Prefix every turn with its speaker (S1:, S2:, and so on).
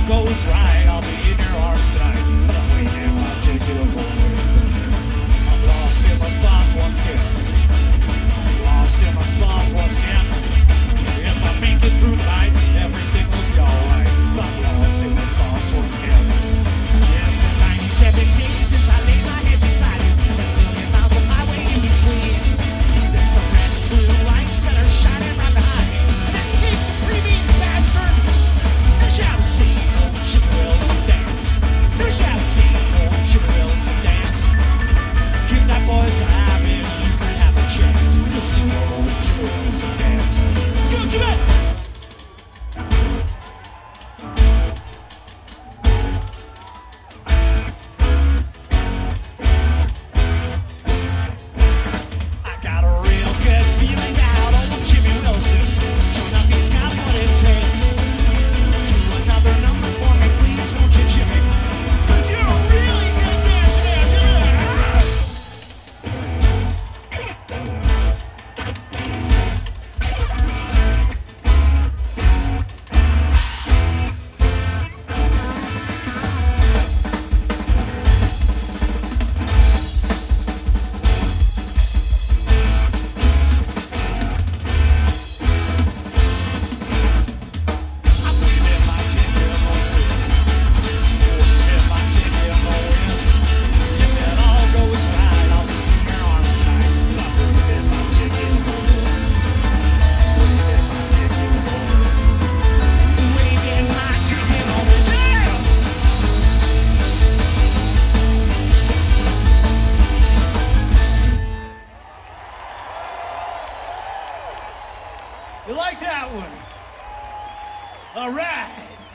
S1: goes right, I'll be in your arms tonight. But I'm waiting my ticket of glory. I'm lost in my sauce once again. I'm lost in my sauce once again. If I make it through the night, everything will be alright. I'm lost in my sauce once again. It's been 97 days since I laid my head beside you. And a million miles of highway in between. There's some red and blue lights that are shining right behind me. And that piece of screaming bastard. You shall see old Jimmy Wilson dance. You shall see old Jimmy Wilson dance. Keep that boy alive and you can have a chance to see old Jimmy Wilson dance. Go Jimmy! I got a real good feeling about old Jimmy Wilson. Sure enough, he's got what it takes. Do another number for me, please, won't you, Jimmy? 'Cause you're a really good dancer there, I'm waving my ticket on the waving my ticket on the If it all goes right, I'll be in your arms tonight. I'm waving my ticket on the waving my ticket on the waving my ticket on the You like that one? All right.